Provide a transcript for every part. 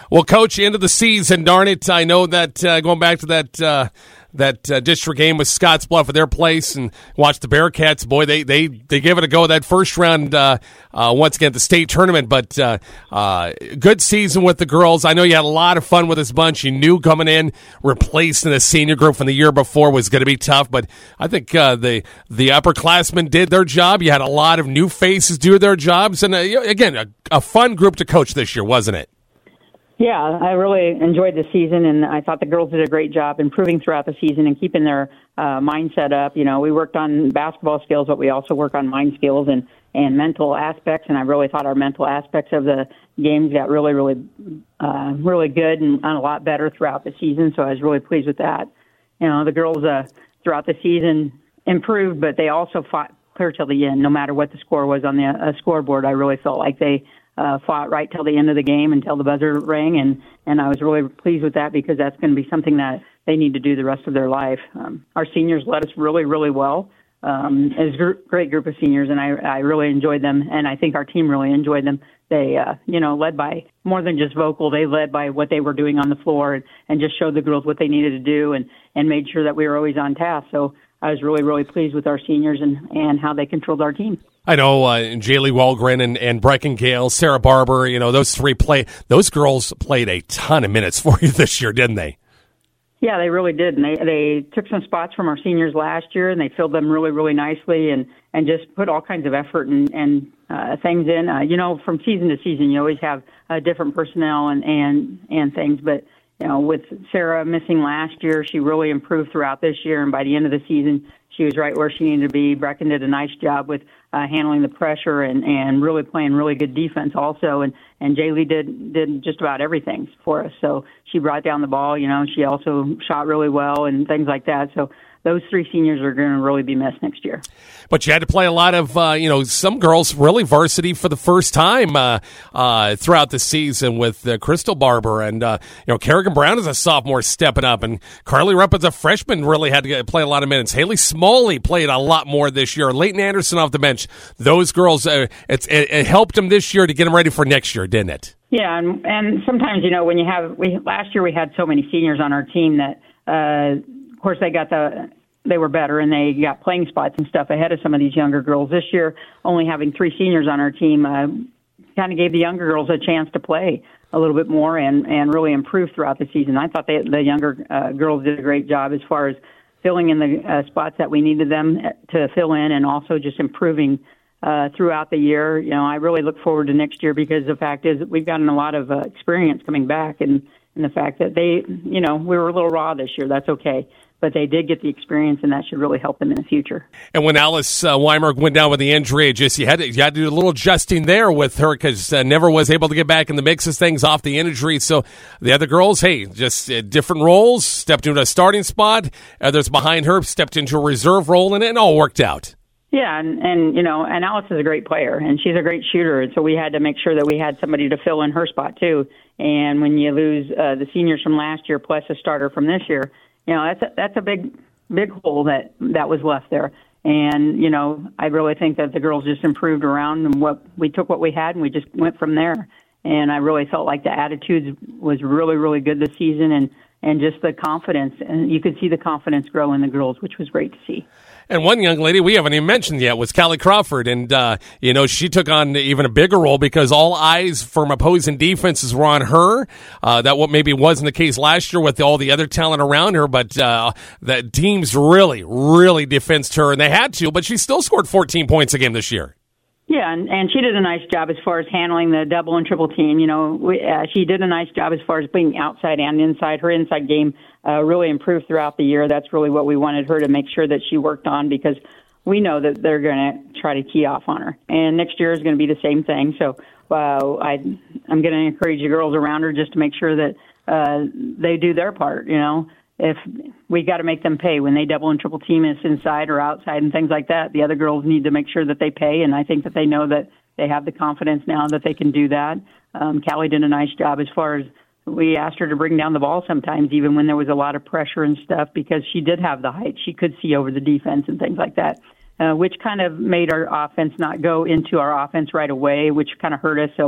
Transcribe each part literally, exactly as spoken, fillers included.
Well, Coach, end of the season, darn it. I know that uh, going back to that uh, that uh, district game with Scottsbluff at their place and watch the Bearcats, boy, they they, they gave it a go that first round uh, uh, once again at the state tournament. But uh, uh, good season with the girls. I know you had a lot of fun with this bunch. You knew coming in, replacing the senior group from the year before was going to be tough. But I think uh, the, the upperclassmen did their job. You had a lot of new faces do their jobs. And, uh, again, a, a fun group to coach this year, wasn't it? Yeah, I really enjoyed the season, and I thought the girls did a great job improving throughout the season and keeping their uh, mindset up. You know, we worked on basketball skills, but we also work on mind skills and, and mental aspects, and I really thought our mental aspects of the games got really, really, uh, really good and a lot better throughout the season, so I was really pleased with that. You know, the girls uh, throughout the season improved, but they also fought clear till the end, no matter what the score was on the uh, scoreboard. I really felt like they Uh, fought right till the end of the game until the buzzer rang, and, and I was really pleased with that because that's going to be something that they need to do the rest of their life. Um, our seniors led us really, really well. Um, it was a gr- great group of seniors, and I, I really enjoyed them, and I think our team really enjoyed them. They, uh, you know, led by more than just vocal. They led by what they were doing on the floor and, and just showed the girls what they needed to do and, and made sure that we were always on task. So I was really, really pleased with our seniors and, and how they controlled our team. I know uh, Jaylee Walgren and, and Brecken Gale, Sarah Barber, you know, those three play. Those girls played a ton of minutes for you this year, didn't they? Yeah, they really did. And they, they took some spots from our seniors last year, and they filled them really, really nicely and, and just put all kinds of effort and, and uh, things in. Uh, you know, from season to season, you always have uh, different personnel and, and, and things. But, you know, with Sarah missing last year, she really improved throughout this year. And by the end of the season, she was right where she needed to be. Brecken did a nice job with uh, handling the pressure and, and really playing really good defense also. And, and Jaylee did, did just about everything for us. So she brought down the ball, you know, she also shot really well and things like that. So those three seniors are going to really be missed next year. But you had to play a lot of, uh, you know, some girls really varsity for the first time uh, uh, throughout the season with uh, Crystal Barber and, uh, you know, Kerrigan Brown is a sophomore stepping up, and Carly Rupp as a freshman really had to get, play a lot of minutes. Haley Smalley played a lot more this year. Leighton Anderson off the bench. Those girls, uh, it's, it, it helped them this year to get them ready for next year, didn't it? Yeah, and, and sometimes, you know, when you have, we last year we had so many seniors on our team that, uh, of course, they got the, they were better and they got playing spots and stuff ahead of some of these younger girls. This year, only having three seniors on our team uh, kind of gave the younger girls a chance to play a little bit more and, and really improve throughout the season. I thought they, the younger uh, girls did a great job as far as filling in the uh, spots that we needed them to fill in and also just improving uh, throughout the year. You know, I really look forward to next year because the fact is that we've gotten a lot of uh, experience coming back and, and the fact that they, you know, we were a little raw this year. That's okay. But they did get the experience, and that should really help them in the future. And when Alice uh, Weimer went down with the injury, just you had to, you had to do a little adjusting there with her because uh, never was able to get back in the mix of things off the injury. So the other girls, hey, just uh, different roles, stepped into a starting spot. Others behind her stepped into a reserve role, and it all worked out. Yeah, and, and you know, and Alice is a great player, and she's a great shooter, and so we had to make sure that we had somebody to fill in her spot too. And when you lose uh, the seniors from last year plus a starter from this year, you know, that's a, that's a big, big hole that, that was left there. And, you know, I really think that the girls just improved around and what we took what we had and we just went from there. And I really felt like the attitude was really, really good this season and, and just the confidence. And you could see the confidence grow in the girls, which was great to see. And one young lady we haven't even mentioned yet was Callie Crawford. And, uh, you know, she took on even a bigger role because all eyes from opposing defenses were on her. Uh, that what maybe wasn't the case last year with all the other talent around her. But uh, the teams really, really defensed her, and they had to. But she still scored fourteen points a game this year. Yeah, and, and she did a nice job as far as handling the double and triple team. You know, we, uh, she did a nice job as far as being outside and inside. Her inside game uh, really improved throughout the year. That's really what we wanted her to make sure that she worked on because we know that they're going to try to key off on her. And next year is going to be the same thing. So uh, I, I'm going to encourage the girls around her just to make sure that uh, they do their part, you know. If we got to make them pay when they double and triple team us inside or outside and things like that, the other girls need to make sure that they pay. And I think that they know that they have the confidence now that they can do that. Um, Callie did a nice job as far as we asked her to bring down the ball sometimes, even when there was a lot of pressure and stuff, because she did have the height. She could see over the defense and things like that, uh, which kind of made our offense not go into our offense right away, which kind of hurt us. So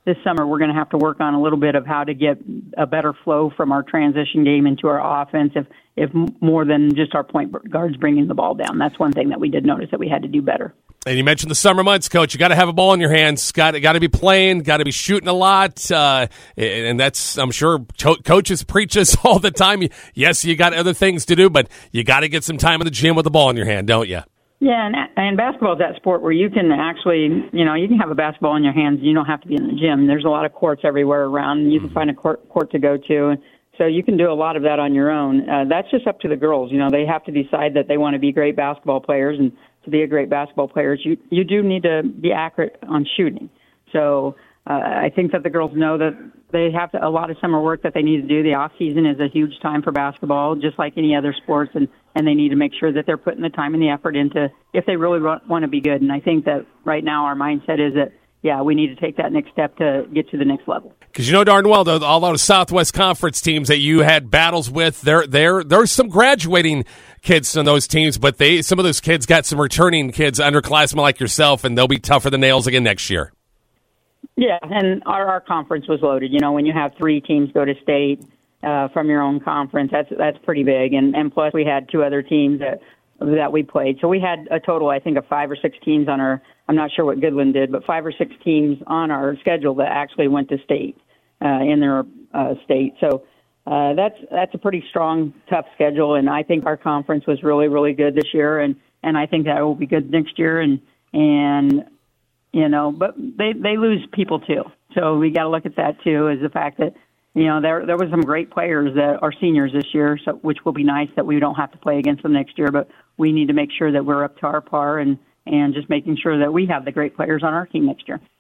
this summer we're going to have to work on a little bit of how to get a better flow from our transition game into our offense, if, if more than just our point guards bringing the ball down. That's one thing that we did notice that we had to do better. And you mentioned the summer months, Coach. You got to have a ball in your hands. Got got to be playing. Got to be shooting a lot. Uh, and that's, I'm sure, co- coaches preach this all the time. Yes, you got other things to do, but you got to get some time in the gym with the ball in your hand, don't you? Yeah, and, and basketball is that sport where you can actually, you know, you can have a basketball in your hands. You don't have to be in the gym. There's a lot of courts everywhere around. You can find a court, court to go to. So you can do a lot of that on your own. Uh, that's just up to the girls. You know, they have to decide that they want to be great basketball players, and to be a great basketball player, you you do need to be accurate on shooting. So uh, I think that the girls know that they have to, a lot of summer work that they need to do. The off season is a huge time for basketball, just like any other sports, and, and they need to make sure that they're putting the time and the effort into if they really want to be good. And I think that right now our mindset is that, yeah, we need to take that next step to get to the next level. Because you know darn well, though, all those Southwest Conference teams that you had battles with, there, there, there's some graduating kids on those teams, but they, some of those kids got some returning kids, underclassmen like yourself, and they'll be tougher than nails again next year. Yeah, and our, our conference was loaded. You know, when you have three teams go to state uh, from your own conference, that's that's pretty big. And, and plus, we had two other teams that that we played. So we had a total, I think, of five or six teams on our. I'm not sure what Goodland did, but five or six teams on our schedule that actually went to state uh, in their uh, state. So uh, that's that's a pretty strong, tough schedule. And I think our conference was really, really good this year, and, and I think that will be good next year. And and you know, but they they lose people too. So we got to look at that too, is the fact that, you know, there there was some great players that are seniors this year, so which will be nice that we don't have to play against them next year. But we need to make sure that we're up to our par and, and just making sure that we have the great players on our team next year.